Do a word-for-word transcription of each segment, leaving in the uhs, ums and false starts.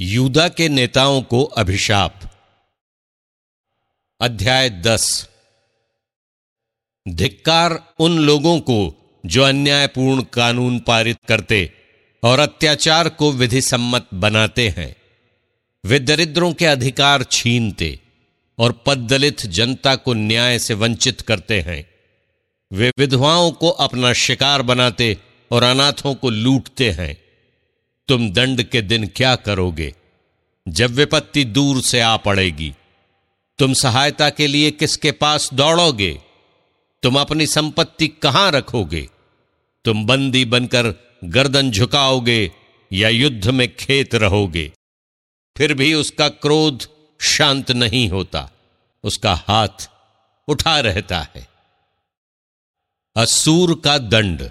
यूदा के नेताओं को अभिशाप। अध्याय दस। धिक्कार उन लोगों को जो अन्यायपूर्ण कानून पारित करते और अत्याचार को विधि सम्मत बनाते हैं। वे दरिद्रों के अधिकार छीनते और पददलित जनता को न्याय से वंचित करते हैं। वे विधवाओं को अपना शिकार बनाते और अनाथों को लूटते हैं। तुम दंड के दिन क्या करोगे जब विपत्ति दूर से आ पड़ेगी? तुम सहायता के लिए किसके पास दौड़ोगे? तुम अपनी संपत्ति कहां रखोगे? तुम बंदी बनकर गर्दन झुकाओगे या युद्ध में खेत रहोगे? फिर भी उसका क्रोध शांत नहीं होता, उसका हाथ उठा रहता है। असूर का दंड।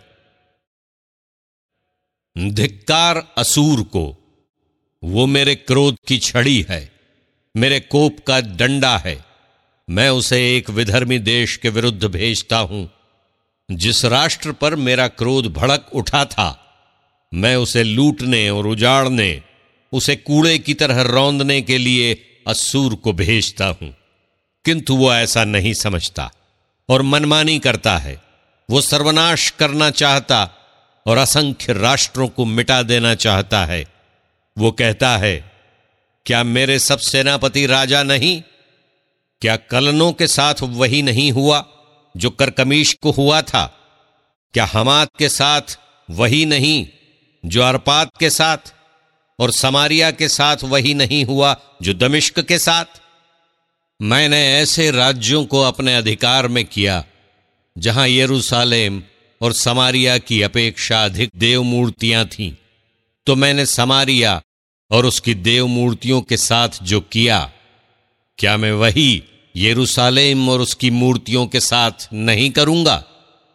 धिक्कार असूर को, वो मेरे क्रोध की छड़ी है, मेरे कोप का डंडा है। मैं उसे एक विधर्मी देश के विरुद्ध भेजता हूं। जिस राष्ट्र पर मेरा क्रोध भड़क उठा था, मैं उसे लूटने और उजाड़ने, उसे कूड़े की तरह रौंदने के लिए असूर को भेजता हूं। किंतु वो ऐसा नहीं समझता और मनमानी करता है। वो सर्वनाश करना चाहता और असंख्य राष्ट्रों को मिटा देना चाहता है। वो कहता है, क्या मेरे सब सेनापति राजा नहीं? क्या कलनों के साथ वही नहीं हुआ जो करकमीश को हुआ था? क्या हमात के साथ वही नहीं जो अरपात के साथ, और समारिया के साथ वही नहीं हुआ जो दमिश्क के साथ? मैंने ऐसे राज्यों को अपने अधिकार में किया जहां यरूशलेम और समारिया की अपेक्षा अधिक देव मूर्तियां थीं। तो मैंने समारिया और उसकी देव मूर्तियों के साथ जो किया, क्या मैं वही यरूशलेम और उसकी मूर्तियों के साथ नहीं करूंगा?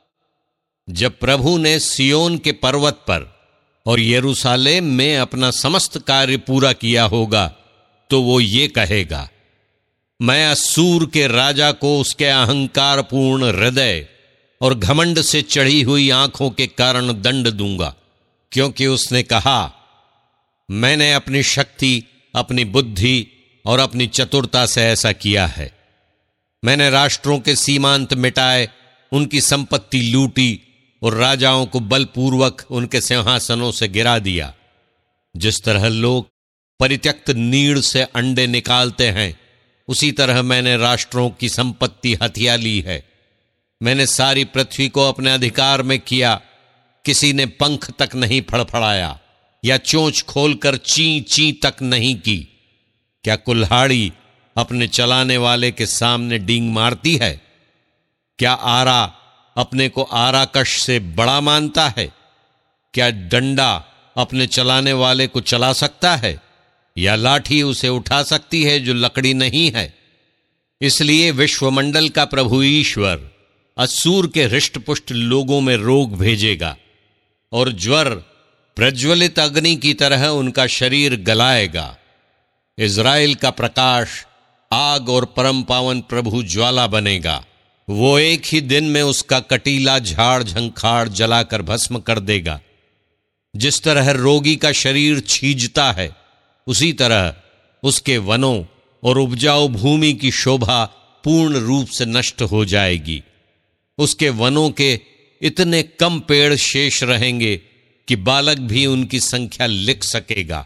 जब प्रभु ने सियोन के पर्वत पर और यरूशलेम में अपना समस्त कार्य पूरा किया होगा, तो वो ये कहेगा, मैं असूर के राजा को उसके अहंकारपूर्ण हृदय और घमंड से चढ़ी हुई आंखों के कारण दंड दूंगा, क्योंकि उसने कहा, मैंने अपनी शक्ति, अपनी बुद्धि और अपनी चतुरता से ऐसा किया है। मैंने राष्ट्रों के सीमांत मिटाए, उनकी संपत्ति लूटी और राजाओं को बलपूर्वक उनके सिंहासनों से गिरा दिया। जिस तरह लोग परित्यक्त नीड़ से अंडे निकालते हैं, उसी तरह मैंने राष्ट्रों की संपत्ति हथिया ली है। मैंने सारी पृथ्वी को अपने अधिकार में किया। किसी ने पंख तक नहीं फड़फड़ाया या चोंच खोलकर ची ची तक नहीं की। क्या कुल्हाड़ी अपने चलाने वाले के सामने डींग मारती है? क्या आरा अपने को आराकश से बड़ा मानता है? क्या डंडा अपने चलाने वाले को चला सकता है, या लाठी उसे उठा सकती है जो लकड़ी नहीं है? इसलिए विश्वमंडल का प्रभु ईश्वर असूर के हृष्टपुष्ट लोगों में रोग भेजेगा और ज्वर प्रज्वलित अग्नि की तरह उनका शरीर गलाएगा। इज़राइल का प्रकाश आग और परम पावन प्रभु ज्वाला बनेगा। वो एक ही दिन में उसका कटीला झाड़ झंखाड़ जलाकर भस्म कर देगा। जिस तरह रोगी का शरीर छीजता है, उसी तरह उसके वनों और उपजाऊ भूमि की शोभा पूर्ण रूप से नष्ट हो जाएगी। उसके वनों के इतने कम पेड़ शेष रहेंगे कि बालक भी उनकी संख्या लिख सकेगा।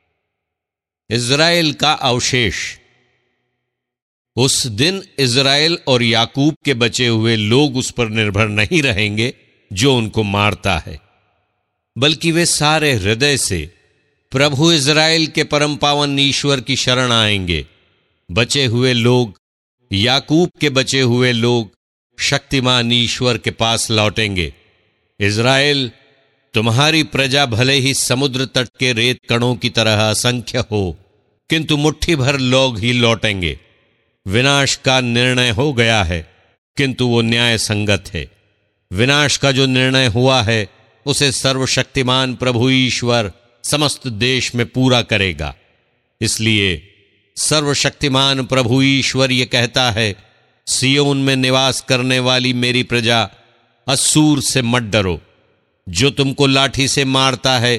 इज़राइल का अवशेष। उस दिन इज़राइल और याकूब के बचे हुए लोग उस पर निर्भर नहीं रहेंगे जो उनको मारता है, बल्कि वे सारे हृदय से प्रभु इज़राइल के परम पावन ईश्वर की शरण आएंगे। बचे हुए लोग, याकूब के बचे हुए लोग शक्तिमान ईश्वर के पास लौटेंगे। इज़राइल, तुम्हारी प्रजा भले ही समुद्र तट के रेत कणों की तरह असंख्य हो, किंतु मुट्ठी भर लोग ही लौटेंगे। विनाश का निर्णय हो गया है, किंतु वो न्याय संगत है। विनाश का जो निर्णय हुआ है, उसे सर्वशक्तिमान प्रभु ईश्वर समस्त देश में पूरा करेगा। इसलिए सर्वशक्तिमान प्रभु ईश्वर ये कहता है, सियोन में निवास करने वाली मेरी प्रजा, असूर से मत डरो। जो तुमको लाठी से मारता है,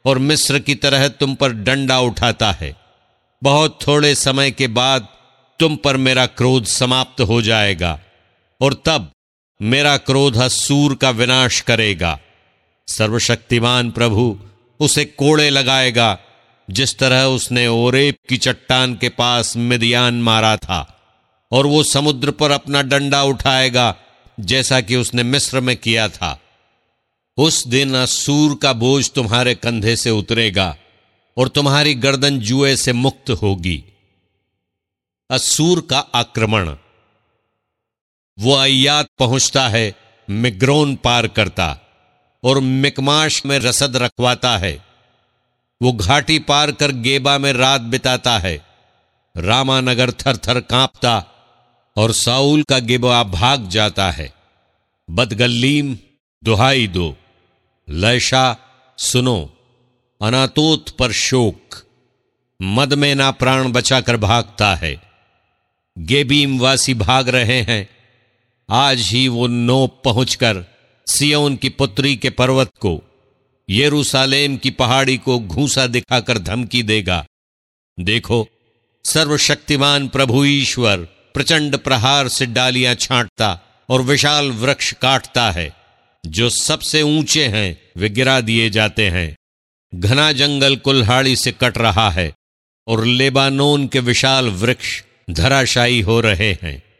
और मिस्र की तरह तुम पर डंडा उठाता है। बहुत थोड़े समय के बाद तुम पर मेरा क्रोध समाप्त हो जाएगा और तब मेरा क्रोध अश्शूर का विनाश करेगा। सर्वशक्तिमान प्रभु उसे कोड़े लगाएगा, जिस तरह उसने ओरेब की चट्टान के पास मिदियान मारा था, और वो समुद्र पर अपना डंडा उठाएगा जैसा कि उसने मिस्र में किया था। उस दिन अश्शूर का बोझ तुम्हारे कंधे से उतरेगा और तुम्हारी गर्दन जुए से मुक्त होगी। अश्शूर का आक्रमण। वो अय्यात पहुंचता है, मिग्रोन पार करता और मिकमाश में रसद रखवाता है। वो घाटी पार कर गेबा में रात बिताता है। रामानगर थर थर कांपता और साउल का गिबा भाग जाता है। बदगल्लीम दुहाई दो, लैशा सुनो, अनातोत पर शोक। मद में ना प्राण बचाकर भागता है। गेबीम वासी भाग रहे हैं। आज ही वो नोप पहुंचकर सिय्योन की पुत्री के पर्वत को, यरूशलेम की पहाड़ी को घूंसा दिखाकर धमकी देगा। देखो, सर्वशक्तिमान प्रभु ईश्वर प्रचंड प्रहार से डालियां छांटता और विशाल वृक्ष काटता है। जो सबसे ऊंचे हैं वे गिरा दिए जाते हैं। घना जंगल कुल्हाड़ी से कट रहा है और लेबानोन के विशाल वृक्ष धराशायी हो रहे हैं।